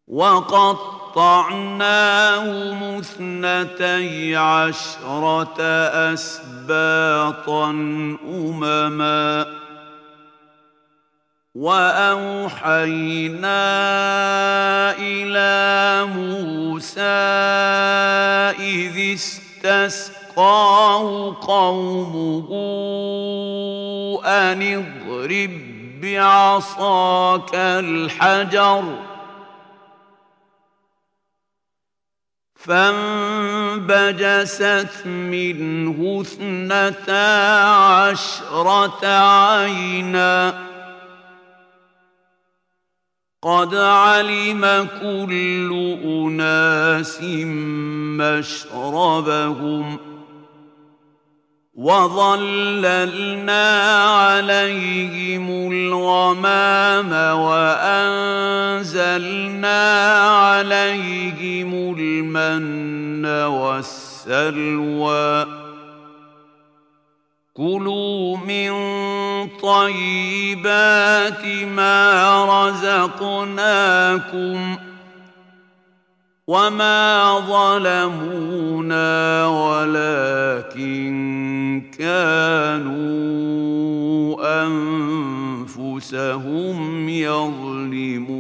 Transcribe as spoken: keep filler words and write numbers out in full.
وقطعناهم اثنتي عشرة أسباطا أمما وأوحينا إلى موسى إذ استسقاه قومه أن اضرب بعصاك الحجر فانبجست منه اثنتا عشرة عينا قد علم كل أناس مشربهم وظللنا عليهم الغمام وأنزلنا عليهم المن والسلوى كلوا من طيبات ما رزقناكم وما ظلمونا ولكن كانوا أنفسهم يظلمون